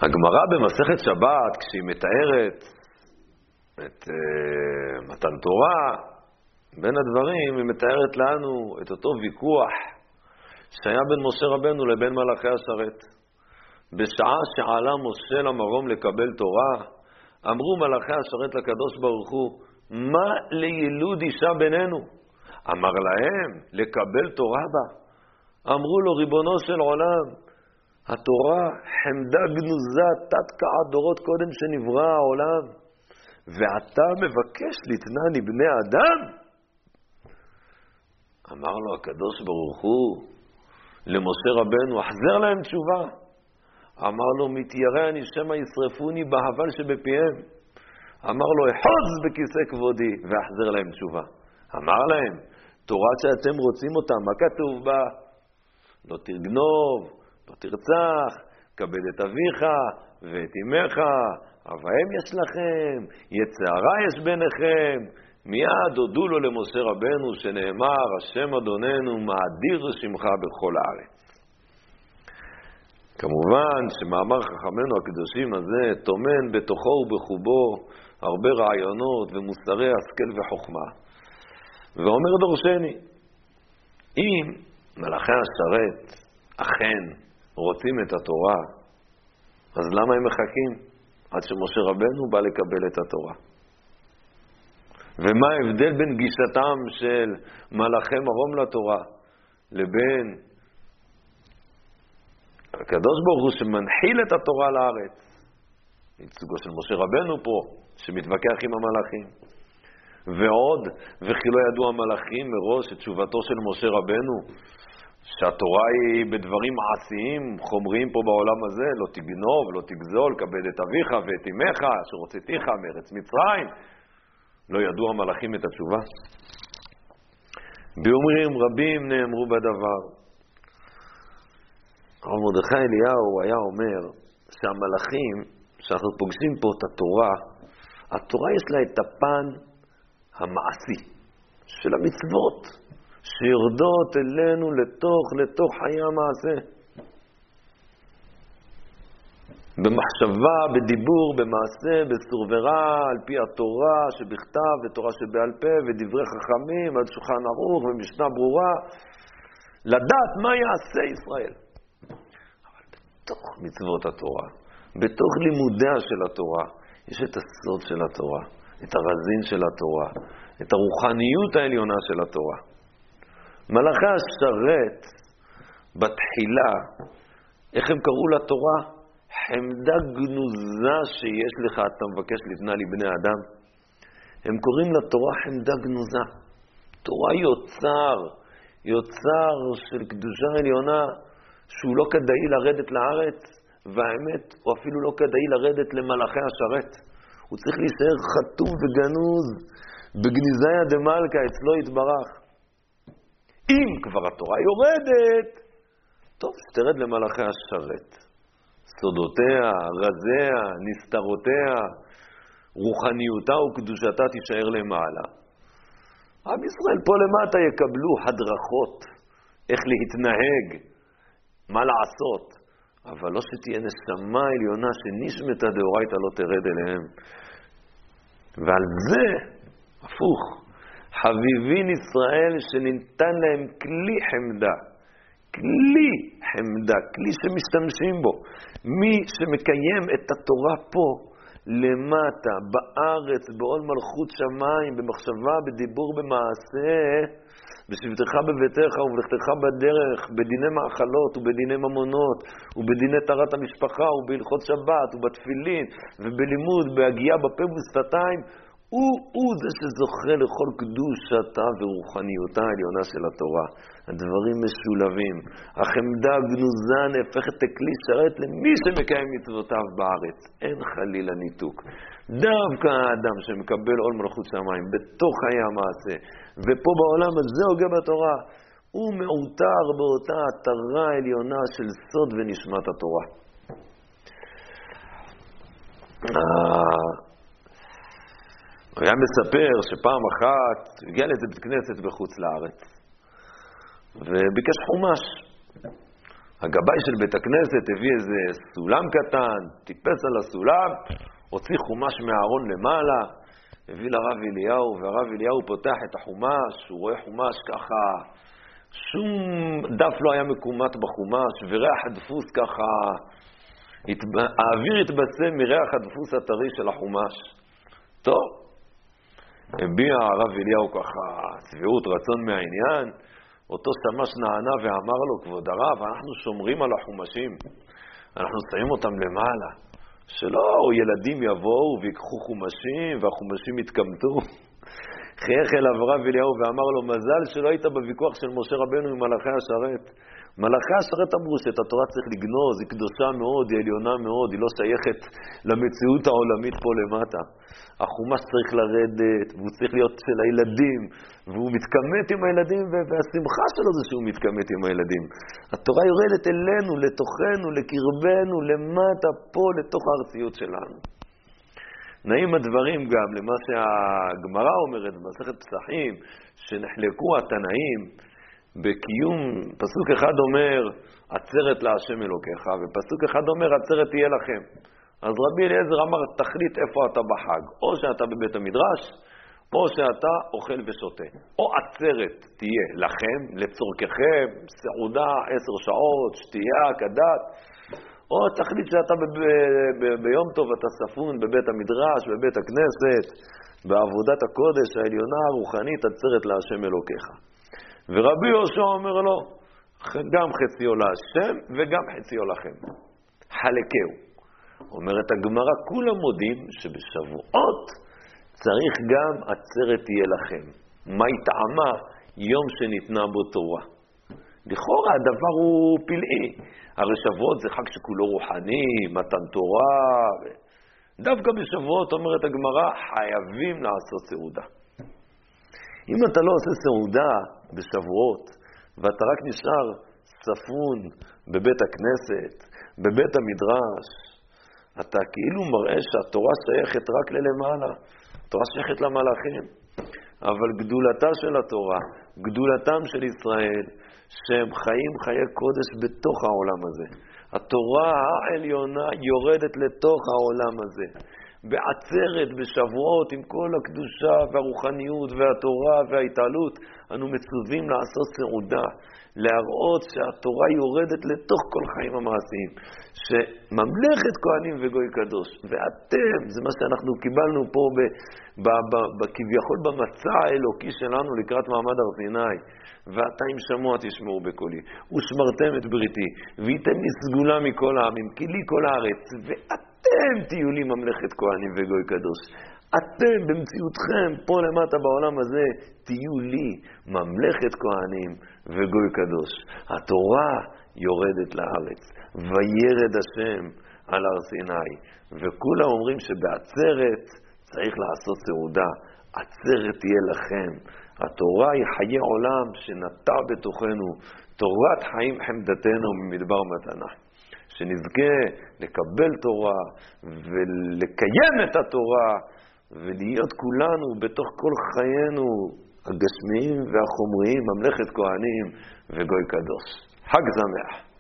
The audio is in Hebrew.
הגמרא במסכת שבת, כשהיא מתארת את מתן תורה, בין הדברים היא מתארת לנו את אותו ויכוח שהיה בין משה רבנו לבין מלאכי השרת. בשעה שעלה משה למרום לקבל תורה, אמרו מלאכי השרת לקדוש ברוך הוא, מה לילוד אישה בינינו? אמר להם, לקבל תורה בה. אמרו לו, ריבונו של עולם, התורה חמדה גנוזה תת-קעת דורות קודם שנברא העולם, ואתה מבקש לתנה לבני אדם? אמר לו הקדוש ברוך הוא למשה רבנו, החזר להם תשובה. אמר לו, מתיירא אני שמא ישרפוני בהבל שבפיהם. אמר לו, אחוז בכיסא כבודי ואחזר להם תשובה. אמר להם, תורה שאתם רוצים אותה, מה כתוב בה? לא תגנוב, לא תרצח, כבד את אביך ואת אמך, אביהם יש לכם, יצערה יש ביניכם. מיד הודו לו למשה רבנו שנאמר, השם אדוננו מאדיר שמך בכל הארץ. כמובן שמאמר חכמינו הקדושים הזה טומן בתוכו ובחובו הרבה רעיונות ומוסרי השכל וחוכמה. ואומר דורשני, אם מלאכי השרת אכן רוצים את התורה, אז למה הם מחכים עד שמשה רבנו בא לקבל את התורה? ומה ההבדל בין גישתם של מלאכי מרום לתורה לבין הקדוש ברוך הוא שמנחיל את התורה לארץ? ייצוגו של משה רבנו פה, שמתווכח עם המלאכים. ועוד, וכי לא ידעו המלאכים מראש את תשובתו של משה רבנו, שהתורה היא בדברים מעשיים, חומריים פה בעולם הזה, לא תגנוב, לא תגזול, כבד את אביך ואת אמך, שרוצתיך מארץ מצרים. לא ידעו המלאכים את התשובה? באומרים רבים נאמרו בדבר. הרב מרדכי אליהו היה אומר שהמלאכים, שאנחנו פוגשים פה את התורה, התורה יש לה את הפן המעשי של המצוות, שיורדות אלינו לתוך חיי המעשה. במחשבה, בדיבור, במעשה, בסורברה, על פי התורה שבכתב ותורה שבעל פה ודברי חכמים, עד שולחן ערוך ומשנה ברורה, לדעת מה יעשה ישראל. אבל בתוך מצוות התורה, בתוך לימודיה של התורה, יש את הסוד של התורה, את הרזין של התורה, את הרוחניות העליונה של התורה. מלאכי השרת בתחילה, איך הם קראו לתורה? חמדה גנוזה שיש לך, אתה מבקש לתנה לבני אדם. הם קוראים לתורה חמדה גנוזה. תורה יוצר של קדושה עליונה, שהוא לא כדאי לרדת לארץ, והאמת הוא אפילו לא כדאי לרדת למלאכי השרת. הוא צריך להישאר חתום וגנוז בגניזיה דמלכה, אצלו יתברך. אם כבר התורה יורדת, טוב, שתרד למלאכי השרת. סודותיה, רזיה, נסתרותיה, רוחניותה וקדושתה תישאר למעלה. עם ישראל פה למטה יקבלו הדרכות, איך להתנהג, מה לעשות, אבל לא שתהיה נשמה עליונה שנשמתה דאורייתא לא תרד אליהם. ועל זה, הפוך, חביבין ישראל שניתן להם כלי חמדה, כלי חמדה, כלי שמשתמשים בו. מי שמקיים את התורה פה, למטה, בארץ, בעול מלכות שמיים, במחשבה, בדיבור, במעשה, בשבתך בביתך ובלכתך בדרך, בדיני מאכלות ובדיני ממונות, ובדיני תרת המשפחה ובהלכות שבת ובתפילין, ובלימוד, בהגיעה בפה ובשפתיים, הוא זה שזוכה לכל קדושתה ורוחניותה העליונה של התורה. הדברים משולבים. החמדה הגנוזה נהפכת לכלי שרת למי שמקיים מצוותיו בארץ. אין חלילה ניתוק. דווקא האדם שמקבל עול מלכות שמיים בתוך חיי המעשה, ופה בעולם הזה הוגה בתורה, הוא מעוטר באותה התרה העליונה של סוד ונשמת התורה. הוא היה מספר שפעם אחת הגיע לאיזה בית כנסת בחוץ לארץ וביקש חומש. הגבאי של בית הכנסת הביא איזה סולם קטן, טיפס על הסולם, הוציא חומש מהארון למעלה, הביא לרב אליהו, והרב אליהו פותח את החומש, הוא רואה חומש ככה, שום דף לא היה מקומט בחומש, וריח הדפוס ככה, האוויר התבשם מריח הדפוס הטרי של החומש. טוב, הביע הרב אליהו ככה צביעות רצון מהעניין, אותו שמש נענה ואמר לו, כבוד הרב, אנחנו שומרים על החומשים, אנחנו שמים אותם למעלה, שלא ילדים יבואו ויקחו חומשים והחומשים יתקמטו. חייך אליו הרב אליהו ואמר לו, מזל שלא היית בוויכוח של משה רבנו עם מלאכי השרת. מלאכי השרת אמרו שאת התורה צריך לגנוז, היא קדושה מאוד, היא עליונה מאוד, היא לא שייכת למציאות העולמית פה למטה. החומש צריך לרדת, והוא צריך להיות של הילדים, והוא מתקמת עם הילדים, והשמחה שלו זה שהוא מתקמת עם הילדים. התורה יורדת אלינו, לתוכנו, לקרבנו, למטה, פה, לתוך הארציות שלנו. נעים הדברים גם למה שהגמרא אומרת במסכת פסחים, שנחלקו התנאים בקיום, פסוק אחד אומר עצרת להשם אלוקיך, ופסוק אחד אומר עצרת תהיה לכם. אז רבי אליעזר אמר, תחליט איפה אתה בחג, או שאתה בבית המדרש, או שאתה אוכל ושותה. או עצרת תהיה לכם, לצורככם, סעודה 10 שעות, שתייה, כדת, או תחליט שאתה ביום טוב אתה ספון בבית המדרש, בבית הכנסת, בעבודת הקודש העליונה הרוחנית, עצרת להשם אלוקיך. ורבי יהושע אומר לו, גם חציו להשם וגם חציו לכם. חלקהו. אומרת הגמרא, כולם מודים שבשבועות צריך גם עצרת תהיה לכם. מה טעמה? יום שניתנה בו תורה. לכאורה הדבר הוא פלאי. הרי שבועות זה חג שכולו רוחני, מתן תורה. דווקא בשבועות, אומרת הגמרא, חייבים לעשות סעודה. אם אתה לא עושה סעודה בשבועות, ואתה רק נשאר ספון בבית הכנסת, בבית המדרש, אתה כאילו מראה שהתורה שייכת רק ללמעלה. התורה שייכת למלאכים. אבל גדולתה של התורה, גדולתם של ישראל, שהם חיים חיי קודש בתוך העולם הזה. התורה העליונה יורדת לתוך העולם הזה. בעצרת, בשבועות, עם כל הקדושה והרוחניות והתורה וההתעלות, אנו מצווים לעשות סעודה, להראות שהתורה יורדת לתוך כל חיים המעשיים, שממלכת כהנים וגוי קדוש, ואתם, זה מה שאנחנו קיבלנו פה כביכול במצע האלוקי שלנו לקראת מעמד הר סיני, ואתה עם שמוע תשמעו בקולי, ושמרתם את בריתי, וייתם לי סגולה מכל העמים, כי לי כל הארץ, ואתם תהיו לי ממלכת כהנים וגוי קדוש. אתם במציאותכם פה למטה בעולם הזה תהיו לי ממלכת כהנים וגוי קדוש. התורה יורדת לארץ, וירד השם על הר סיני, וכולם אומרים שבעצרת צריך לעשות סעודה. עצרת תהיה לכם. התורה היא חיי עולם שנטע בתוכנו, תורת חיים חמדתנו ממדבר מתנה. שנזכה לקבל תורה ולקיים את התורה ולהיות כולנו בתוך כל חיינו הגשמיים והחומריים ממלכת כהנים וגוי קדוש. חג שמח.